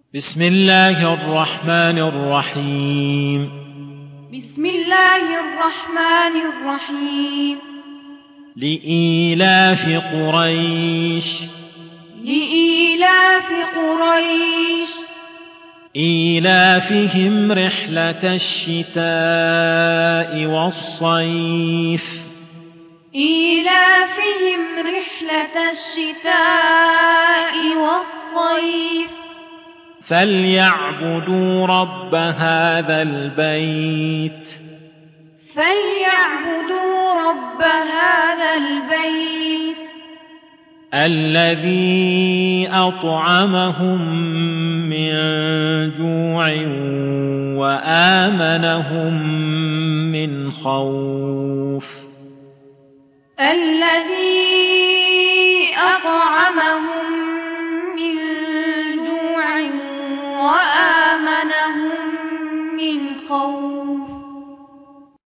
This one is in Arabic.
بسم الله الرحمن الرحيم بسم الله الرحمن الرحيم لإيلاف قريش لإيلاف قريش إيلافهم رحلة الشتاء والصيف إيلافهم رحلة الشتاء والصيف فليعبدوا رب هذا البيت الذي أطعمهم من جوع وآمنهم من خوف الذي أطعمهم من جوع وآمنهم من خوف